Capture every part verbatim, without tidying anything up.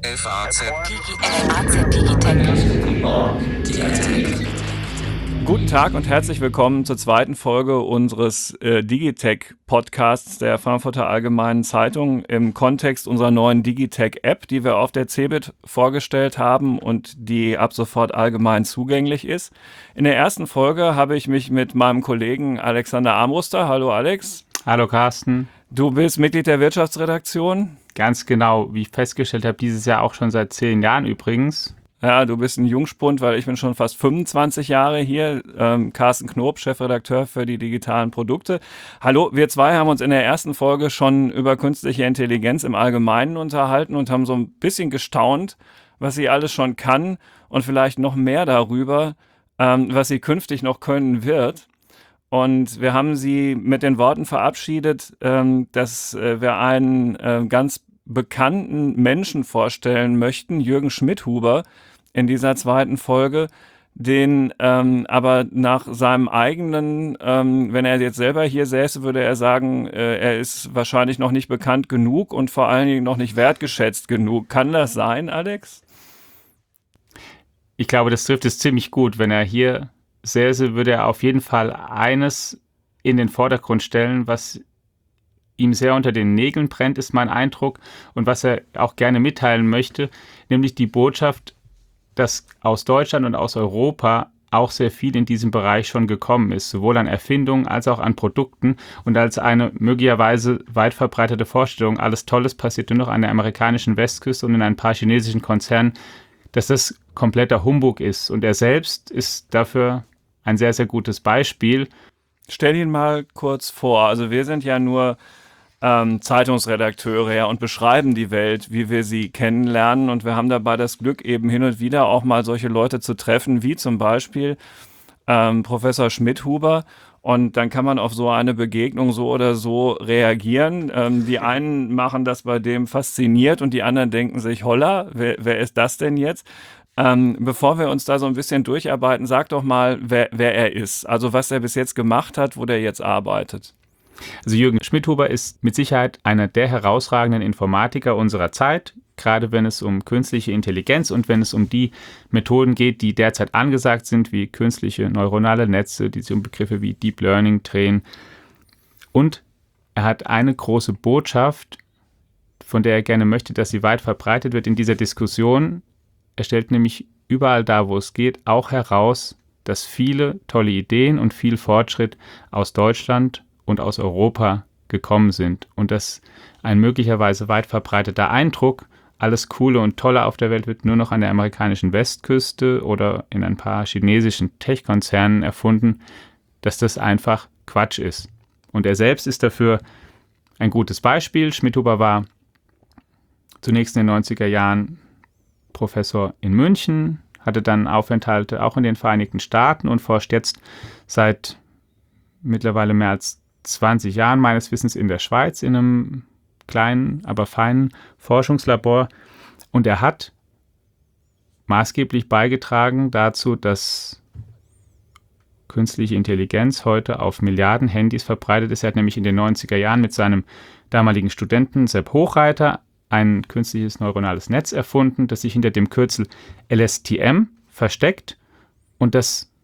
F A Z Digitech. Guten Tag und herzlich willkommen zur zweiten Folge unseres äh, Digitech-Podcasts der Frankfurter Allgemeinen Zeitung im Kontext unserer neuen Digitech-App, die wir auf der CeBIT vorgestellt haben und die ab sofort allgemein zugänglich ist. In der ersten Folge habe ich mich mit meinem Kollegen Alexander Armbruster, hallo Alex. Hallo Carsten. Du bist Mitglied der Wirtschaftsredaktion. Ganz genau, wie ich festgestellt habe, dieses Jahr auch schon seit zehn Jahren übrigens. Ja, du bist ein Jungspund, weil ich bin schon fast fünfundzwanzig Jahre hier. Ähm, Carsten Knob, Chefredakteur für die digitalen Produkte. Hallo, wir zwei haben uns in der ersten Folge schon über künstliche Intelligenz im Allgemeinen unterhalten und haben so ein bisschen gestaunt, was sie alles schon kann und vielleicht noch mehr darüber, ähm, was sie künftig noch können wird. Und wir haben sie mit den Worten verabschiedet, ähm, dass äh, wir einen äh, ganz bekannten Menschen vorstellen möchten, Jürgen Schmidhuber, in dieser zweiten Folge, den ähm, aber nach seinem eigenen, ähm, wenn er jetzt selber hier säße, würde er sagen, äh, er ist wahrscheinlich noch nicht bekannt genug und vor allen Dingen noch nicht wertgeschätzt genug. Kann das sein, Alex? Ich glaube, das trifft es ziemlich gut. Wenn er hier säße, würde er auf jeden Fall eines in den Vordergrund stellen, was ihm sehr unter den Nägeln brennt, ist mein Eindruck, und was er auch gerne mitteilen möchte, nämlich die Botschaft, dass aus Deutschland und aus Europa auch sehr viel in diesem Bereich schon gekommen ist, sowohl an Erfindungen als auch an Produkten, und als eine möglicherweise weit verbreitete Vorstellung, alles Tolles passiert nur noch an der amerikanischen Westküste und in ein paar chinesischen Konzernen, dass das kompletter Humbug ist. Und er selbst ist dafür ein sehr, sehr gutes Beispiel. Stell ihn mal kurz vor. Also wir sind ja nur ähm, Zeitungsredakteure, ja, und beschreiben die Welt, wie wir sie kennenlernen. Und wir haben dabei das Glück, eben hin und wieder auch mal solche Leute zu treffen, wie zum Beispiel ähm, Professor Schmidhuber. Und dann kann man auf so eine Begegnung so oder so reagieren. Ähm, die einen machen das bei dem fasziniert und die anderen denken sich, holla, wer, wer ist das denn jetzt? Ähm, bevor wir uns da so ein bisschen durcharbeiten, sag doch mal, wer, wer er ist. Also was er bis jetzt gemacht hat, wo der jetzt arbeitet. Also Jürgen Schmidhuber ist mit Sicherheit einer der herausragenden Informatiker unserer Zeit, gerade wenn es um künstliche Intelligenz und wenn es um die Methoden geht, die derzeit angesagt sind, wie künstliche neuronale Netze, die sich um Begriffe wie Deep Learning drehen. Und er hat eine große Botschaft, von der er gerne möchte, dass sie weit verbreitet wird in dieser Diskussion. Er stellt nämlich überall da, wo es geht, auch heraus, dass viele tolle Ideen und viel Fortschritt aus Deutschland und aus Europa gekommen sind und dass ein möglicherweise weit verbreiteter Eindruck, alles Coole und Tolle auf der Welt wird nur noch an der amerikanischen Westküste oder in ein paar chinesischen Tech-Konzernen erfunden, dass das einfach Quatsch ist. Und er selbst ist dafür ein gutes Beispiel. Schmidhuber war zunächst in den neunziger Jahren Professor in München, hatte dann Aufenthalte auch in den Vereinigten Staaten und forscht jetzt seit mittlerweile mehr als zwanzig Jahren meines Wissens in der Schweiz in einem kleinen, aber feinen Forschungslabor. Und er hat maßgeblich beigetragen dazu, dass künstliche Intelligenz heute auf Milliarden Handys verbreitet ist. Er hat nämlich in den neunziger Jahren mit seinem damaligen Studenten Sepp Hochreiter ein künstliches neuronales Netz erfunden, das sich hinter dem Kürzel L S T M versteckt und das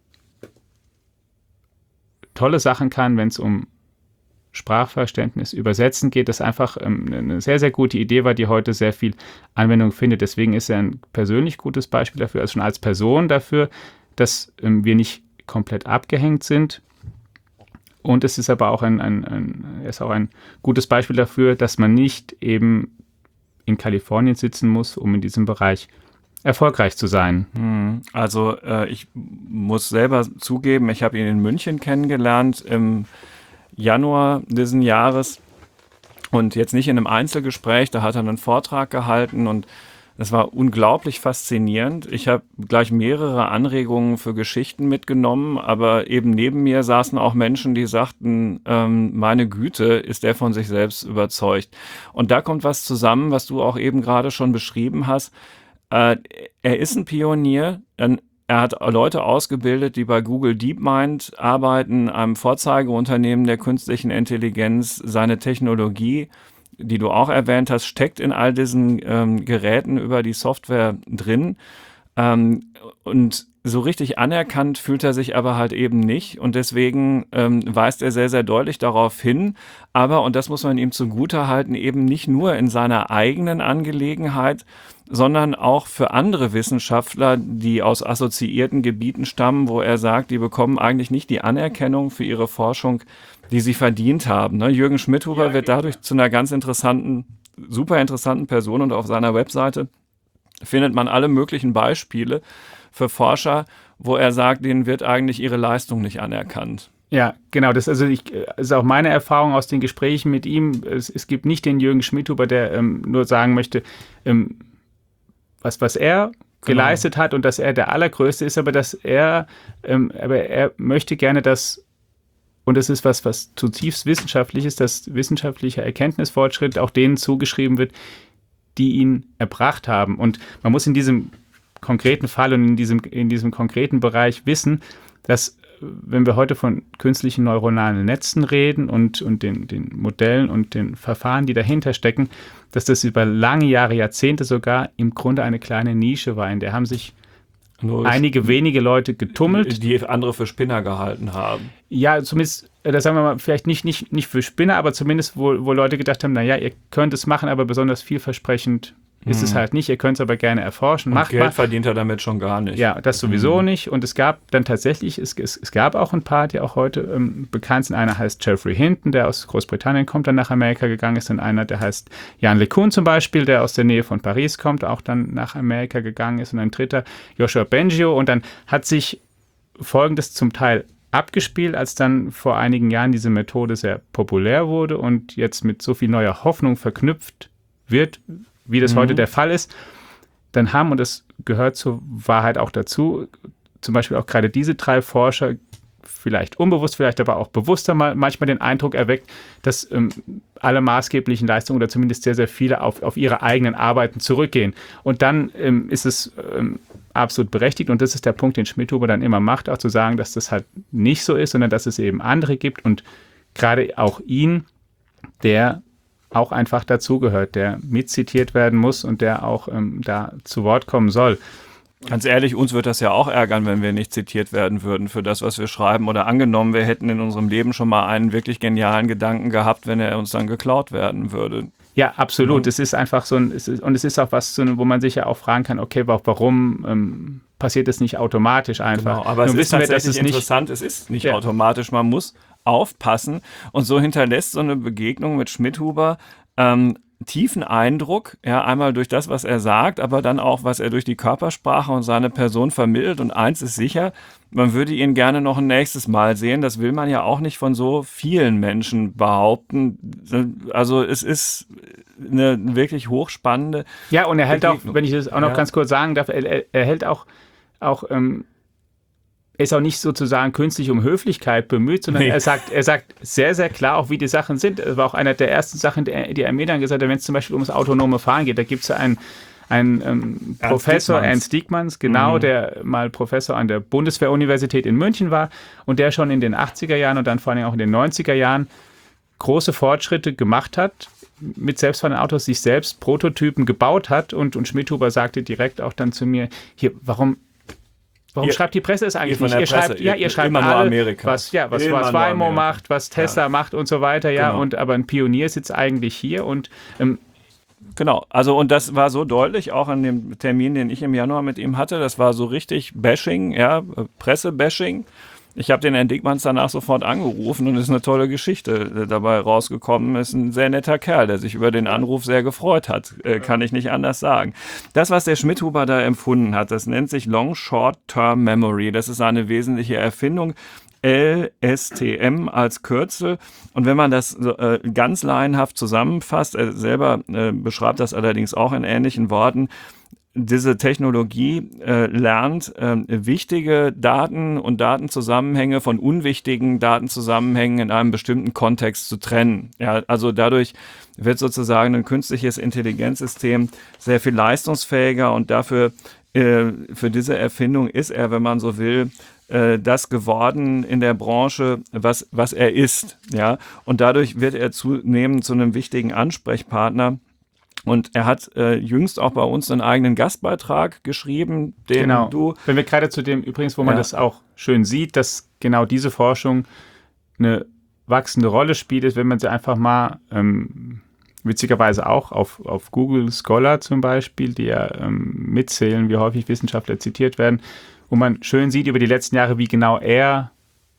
tolle Sachen kann, wenn es um Sprachverständnis, Übersetzen geht, das einfach ähm, eine sehr, sehr gute Idee war, die heute sehr viel Anwendung findet. Deswegen ist er ein persönlich gutes Beispiel dafür, also schon als Person dafür, dass ähm, wir nicht komplett abgehängt sind. Und es ist aber auch ein, ein, ein, er ist auch ein gutes Beispiel dafür, dass man nicht eben in Kalifornien sitzen muss, um in diesem Bereich erfolgreich zu sein. Also äh, ich muss selber zugeben, ich habe ihn in München kennengelernt im Januar diesen Jahres und jetzt nicht in einem Einzelgespräch, da hat er einen Vortrag gehalten und das war unglaublich faszinierend. Ich habe gleich mehrere Anregungen für Geschichten mitgenommen, aber eben neben mir saßen auch Menschen, die sagten, ähm, meine Güte, ist der von sich selbst überzeugt. Und da kommt was zusammen, was du auch eben gerade schon beschrieben hast. Äh, er ist ein Pionier, ein Er hat Leute ausgebildet, die bei Google DeepMind arbeiten, einem Vorzeigeunternehmen der künstlichen Intelligenz, seine Technologie die du auch erwähnt hast, steckt in all diesen ähm, Geräten über die Software drin. Ähm, und so richtig anerkannt fühlt er sich aber halt eben nicht. Und deswegen ähm, weist er sehr, sehr deutlich darauf hin. Aber, und das muss man ihm zugutehalten, eben nicht nur in seiner eigenen Angelegenheit, sondern auch für andere Wissenschaftler, die aus assoziierten Gebieten stammen, wo er sagt, die bekommen eigentlich nicht die Anerkennung für ihre Forschung, die sie verdient haben. Ne? Jürgen Schmidhuber ja, wird dadurch zu einer ganz interessanten, super interessanten Person, und auf seiner Webseite findet man alle möglichen Beispiele für Forscher, wo er sagt, denen wird eigentlich ihre Leistung nicht anerkannt. Ja, genau. Das, also ich, das ist auch meine Erfahrung aus den Gesprächen mit ihm. Es, es gibt nicht den Jürgen Schmidhuber, der ähm, nur sagen möchte, ähm, was, was er genau. geleistet hat und dass er der Allergrößte ist, aber dass er, ähm, aber er möchte gerne, dass, und das ist was, was zutiefst wissenschaftlich ist, dass wissenschaftlicher Erkenntnisfortschritt auch denen zugeschrieben wird, die ihn erbracht haben. Und man muss in diesem konkreten Fall und in diesem, in diesem konkreten Bereich wissen, dass, wenn wir heute von künstlichen neuronalen Netzen reden und, und den, den Modellen und den Verfahren, die dahinter stecken, dass das über lange Jahre, Jahrzehnte sogar im Grunde eine kleine Nische war, in der haben sich Nur einige wenige Leute getummelt. Die andere für Spinner gehalten haben. Ja, zumindest, das sagen wir mal, vielleicht nicht, nicht, nicht für Spinner, aber zumindest, wo, wo Leute gedacht haben, naja, ihr könnt es machen, aber besonders vielversprechend ist hm. es halt nicht. Ihr könnt es aber gerne erforschen. Und Macht Geld mal. verdient er damit schon gar nicht. Ja, das sowieso hm. nicht. Und es gab dann tatsächlich, es, es, es gab auch ein paar, die auch heute ähm, bekannt sind. Einer heißt Geoffrey Hinton, der aus Großbritannien kommt, dann nach Amerika gegangen ist. Und einer, der heißt Jan LeCun zum Beispiel, der aus der Nähe von Paris kommt, auch dann nach Amerika gegangen ist. Und ein dritter, Joshua Bengio. Und dann hat sich Folgendes zum Teil abgespielt, als dann vor einigen Jahren diese Methode sehr populär wurde und jetzt mit so viel neuer Hoffnung verknüpft wird, wie das mhm. heute der Fall ist, dann haben, und das gehört zur Wahrheit auch dazu, zum Beispiel auch gerade diese drei Forscher, vielleicht unbewusst, vielleicht aber auch bewusster mal manchmal den Eindruck erweckt, dass ähm, alle maßgeblichen Leistungen oder zumindest sehr, sehr viele auf, auf ihre eigenen Arbeiten zurückgehen. Und dann ähm, ist es ähm, absolut berechtigt, und das ist der Punkt, den Schmidhuber dann immer macht, auch zu sagen, dass das halt nicht so ist, sondern dass es eben andere gibt und gerade auch ihn, der auch einfach dazugehört, der mitzitiert werden muss und der auch ähm, da zu Wort kommen soll. Ganz ehrlich, uns wird das ja auch ärgern, wenn wir nicht zitiert werden würden für das, was wir schreiben. Oder angenommen, wir hätten in unserem Leben schon mal einen wirklich genialen Gedanken gehabt, wenn er uns dann geklaut werden würde. Ja, absolut. Es ist einfach so ein, es ist, und es ist auch was, wo man sich ja auch fragen kann, okay, warum ähm, passiert das nicht automatisch einfach? Genau, aber Nun es ist tatsächlich wir, es interessant, nicht, es ist nicht ja. automatisch, man muss aufpassen, und so hinterlässt so eine Begegnung mit Schmidhuber ähm, tiefen Eindruck, ja, einmal durch das, was er sagt, aber dann auch, was er durch die Körpersprache und seine Person vermittelt. Und eins ist sicher, man würde ihn gerne noch ein nächstes Mal sehen. Das will man ja auch nicht von so vielen Menschen behaupten. Also es ist eine wirklich hochspannende Ja, und er hält Begegnung. auch, wenn ich das auch noch ja. ganz kurz sagen darf, er, er hält auch, auch ähm, er ist auch nicht sozusagen künstlich um Höflichkeit bemüht, sondern nee. er sagt, er sagt sehr, sehr klar auch, wie die Sachen sind. Das war auch einer der ersten Sachen, die er mir dann gesagt hat, wenn es zum Beispiel ums autonome Fahren geht. Da gibt es ja einen, einen ähm, Professor, Ernst Diekmanns, genau, mhm. der mal Professor an der Bundeswehr-Universität in München war und der schon in den achtziger Jahren und dann vor allem auch in den neunziger Jahren große Fortschritte gemacht hat, mit selbstfahrenden Autos sich selbst Prototypen gebaut hat. Und, und Schmidhuber sagte direkt auch dann zu mir, hier, warum Warum ihr, schreibt die Presse es eigentlich nicht? Ihr Presse, schreibt, ja, ihr schreibt immer alle, nur Amerika. was, ja, was, was Waymo macht, was Tesla ja. macht und so weiter, ja. Genau. Und aber ein Pionier sitzt eigentlich hier und ähm, Genau, also und das war so deutlich, auch an dem Termin, den ich im Januar mit ihm hatte, das war so richtig Bashing, ja, Presse-Bashing. Ich habe den Herrn Diekmanns danach sofort angerufen und es ist eine tolle Geschichte dabei rausgekommen. Ist ein sehr netter Kerl, der sich über den Anruf sehr gefreut hat, äh, kann ich nicht anders sagen. Das, was der Schmidhuber da empfunden hat, das nennt sich Long Short Term Memory. Das ist eine wesentliche Erfindung. L S T M als Kürzel. Und wenn man das äh, ganz laienhaft zusammenfasst, er selber äh, beschreibt das allerdings auch in ähnlichen Worten, diese Technologie äh, lernt, äh, wichtige Daten und Datenzusammenhänge von unwichtigen Datenzusammenhängen in einem bestimmten Kontext zu trennen. Ja, also dadurch wird sozusagen ein künstliches Intelligenzsystem sehr viel leistungsfähiger und dafür, äh, für diese Erfindung ist er, wenn man so will, äh, das geworden in der Branche, was, was er ist. Ja? Und dadurch wird er zunehmend zu einem wichtigen Ansprechpartner. Und er hat äh, jüngst auch bei uns einen eigenen Gastbeitrag geschrieben, den genau. du... Wenn wir gerade zu dem, übrigens, wo man ja. das auch schön sieht, dass genau diese Forschung eine wachsende Rolle spielt, ist, wenn man sie einfach mal ähm, witzigerweise auch auf, auf Google Scholar zum Beispiel, die ja ähm, mitzählen, wie häufig Wissenschaftler zitiert werden, wo man schön sieht über die letzten Jahre, wie genau er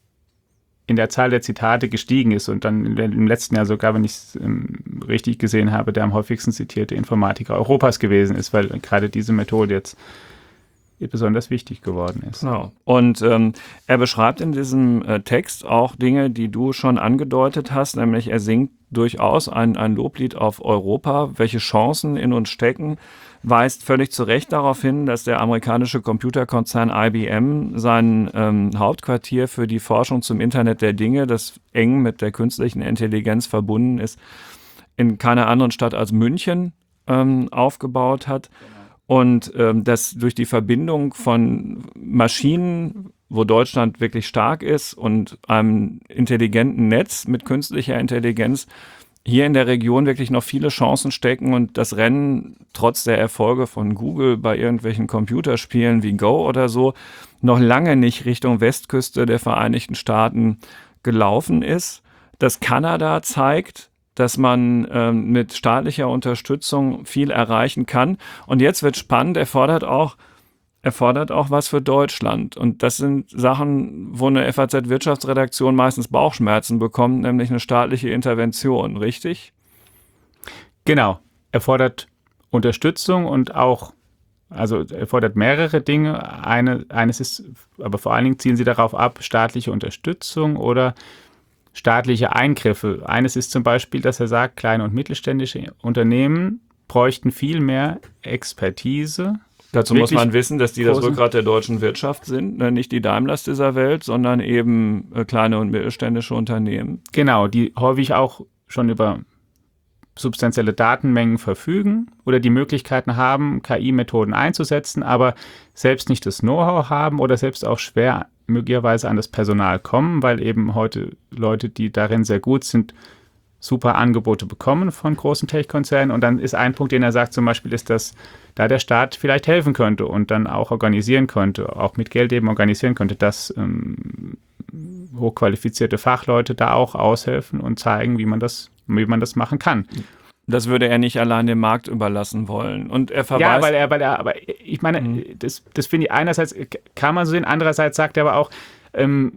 in der Zahl der Zitate gestiegen ist und dann im letzten Jahr sogar, wenn ich es ähm, richtig gesehen habe, der am häufigsten zitierte Informatiker Europas gewesen ist, weil gerade diese Methode jetzt besonders wichtig geworden ist. Genau. Und ähm, er beschreibt in diesem äh, Text auch Dinge, die du schon angedeutet hast, nämlich er singt durchaus ein, ein Loblied auf Europa, welche Chancen in uns stecken, weist völlig zu Recht darauf hin, dass der amerikanische Computerkonzern I B M sein ähm, Hauptquartier für die Forschung zum Internet der Dinge, das eng mit der künstlichen Intelligenz verbunden ist, in keiner anderen Stadt als München ähm, aufgebaut hat. Und ähm, dass durch die Verbindung von Maschinen, wo Deutschland wirklich stark ist, und einem intelligenten Netz mit künstlicher Intelligenz hier in der Region wirklich noch viele Chancen stecken und das Rennen trotz der Erfolge von Google bei irgendwelchen Computerspielen wie Go oder so noch lange nicht Richtung Westküste der Vereinigten Staaten gelaufen ist. Dass Kanada zeigt, dass man ähm, mit staatlicher Unterstützung viel erreichen kann. Und jetzt wird spannend, er fordert auch, er fordert auch was für Deutschland. Und das sind Sachen, wo eine F A Z-Wirtschaftsredaktion meistens Bauchschmerzen bekommt, nämlich eine staatliche Intervention, richtig? Genau. Er fordert Unterstützung und auch, also er fordert mehrere Dinge. Eine, eines ist, aber vor allen Dingen zielen sie darauf ab, staatliche Unterstützung oder staatliche Eingriffe. Eines ist zum Beispiel, dass er sagt, kleine und mittelständische Unternehmen bräuchten viel mehr Expertise. Dazu muss man wissen, dass die das Rückgrat der deutschen Wirtschaft sind, ne? Nicht die Daimlers dieser Welt, sondern eben äh, kleine und mittelständische Unternehmen. Genau, die häufig auch schon über substanzielle Datenmengen verfügen oder die Möglichkeiten haben, K I-Methoden einzusetzen, aber selbst nicht das Know-how haben oder selbst auch schwer möglicherweise an das Personal kommen, weil eben heute Leute, die darin sehr gut sind, super Angebote bekommen von großen Tech-Konzernen. Und dann ist ein Punkt, den er sagt zum Beispiel, ist, dass da der Staat vielleicht helfen könnte und dann auch organisieren könnte, auch mit Geld eben organisieren könnte, dass ähm, hochqualifizierte Fachleute da auch aushelfen und zeigen, wie man das, wie man das machen kann. Das würde er nicht allein dem Markt überlassen wollen. Und er verweist... Ja, weil er, weil er, aber ich meine, mhm. das, das finde ich einerseits, kann man so sehen, andererseits sagt er aber auch, ähm,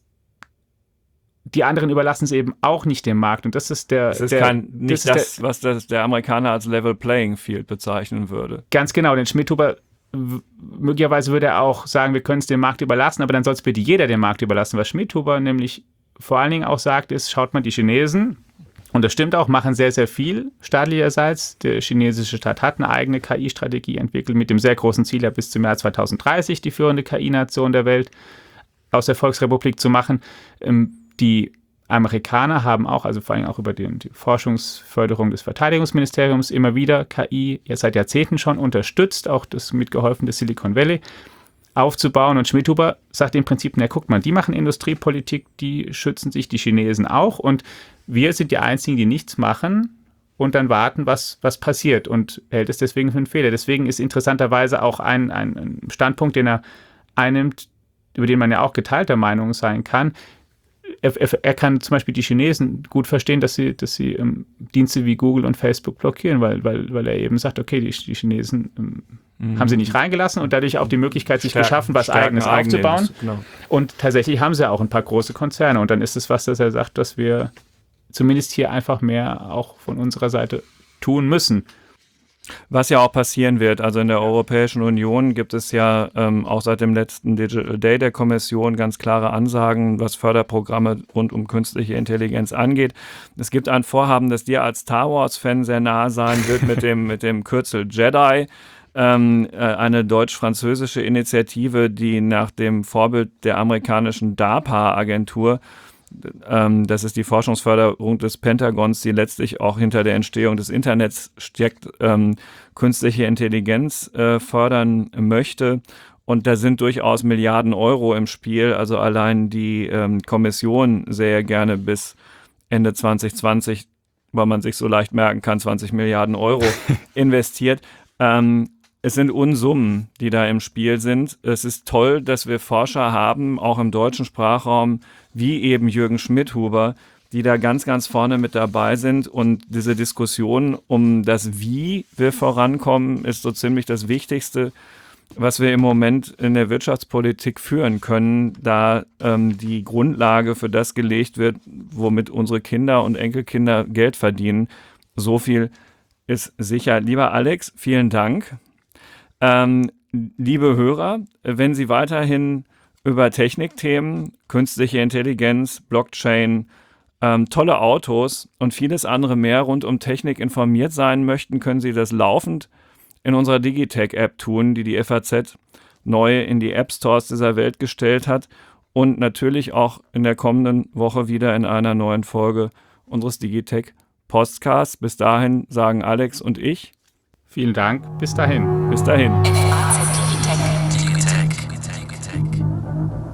die anderen überlassen es eben auch nicht dem Markt. Und das ist der... Das ist der, kein, nicht das, das, der, was das, der Amerikaner als Level Playing Field bezeichnen würde. Ganz genau, denn Schmidhuber, möglicherweise würde er auch sagen, wir können es dem Markt überlassen, aber dann soll es bitte jeder dem Markt überlassen. Was Schmidhuber nämlich vor allen Dingen auch sagt, ist, schaut mal, die Chinesen, und das stimmt auch, machen sehr, sehr viel staatlicherseits. Der chinesische Staat hat eine eigene K I-Strategie entwickelt mit dem sehr großen Ziel, ja bis zum Jahr zweitausenddreißig die führende K I-Nation der Welt aus der Volksrepublik zu machen. Die Amerikaner haben auch, also vor allem auch über die, die Forschungsförderung des Verteidigungsministeriums immer wieder K I ja seit Jahrzehnten schon unterstützt, auch das mitgeholfen des Silicon Valley aufzubauen. Und Schmidhuber sagt im Prinzip, na guckt mal, die machen Industriepolitik, die schützen sich, die Chinesen auch, und wir sind die Einzigen, die nichts machen und dann warten, was, was passiert, und hält es deswegen für einen Fehler. Deswegen ist interessanterweise auch ein, ein Standpunkt, den er einnimmt, über den man ja auch geteilter Meinung sein kann. Er, er, er kann zum Beispiel die Chinesen gut verstehen, dass sie, dass sie ähm, Dienste wie Google und Facebook blockieren, weil, weil, weil er eben sagt, okay, die, die Chinesen ähm, mhm. haben sie nicht reingelassen und dadurch auch die Möglichkeit sich Stärken, geschaffen, was Stärken Eigenes aufzubauen. Genau. Und tatsächlich haben sie auch ein paar große Konzerne, und dann ist es was, dass er sagt, dass wir zumindest hier einfach mehr auch von unserer Seite tun müssen. Was ja auch passieren wird. Also in der Europäischen Union gibt es ja ähm, auch seit dem letzten Digital Day der Kommission ganz klare Ansagen, was Förderprogramme rund um künstliche Intelligenz angeht. Es gibt ein Vorhaben, das dir als Star Wars-Fan sehr nahe sein wird, mit dem, mit dem Kürzel Jedi. Ähm, äh, eine deutsch-französische Initiative, die nach dem Vorbild der amerikanischen DARPA-Agentur, das ist die Forschungsförderung des Pentagons, die letztlich auch hinter der Entstehung des Internets steckt, ähm, künstliche Intelligenz äh, fördern möchte. Und da sind durchaus Milliarden Euro im Spiel. Also allein die ähm, Kommission sähe gerne bis Ende zwanzig zwanzig, weil man sich so leicht merken kann, zwanzig Milliarden Euro investiert. Ähm, es sind Unsummen, die da im Spiel sind. Es ist toll, dass wir Forscher haben, auch im deutschen Sprachraum, wie eben Jürgen Schmidhuber, die da ganz, ganz vorne mit dabei sind. Und diese Diskussion um das Wie wir vorankommen, ist so ziemlich das Wichtigste, was wir im Moment in der Wirtschaftspolitik führen können, da ähm, die Grundlage für das gelegt wird, womit unsere Kinder und Enkelkinder Geld verdienen. So viel ist sicher. Lieber Alex, vielen Dank. Ähm, liebe Hörer, wenn Sie weiterhin über Technikthemen, künstliche Intelligenz, Blockchain, ähm, tolle Autos und vieles andere mehr rund um Technik informiert sein möchten, können Sie das laufend in unserer Digitech-App tun, die die F A Z neu in die App-Stores dieser Welt gestellt hat und natürlich auch in der kommenden Woche wieder in einer neuen Folge unseres Digitech-Podcasts. Bis dahin sagen Alex und ich Vielen Dank. Bis dahin. Bis dahin. F A Z Digitech. Digitech. Digitech.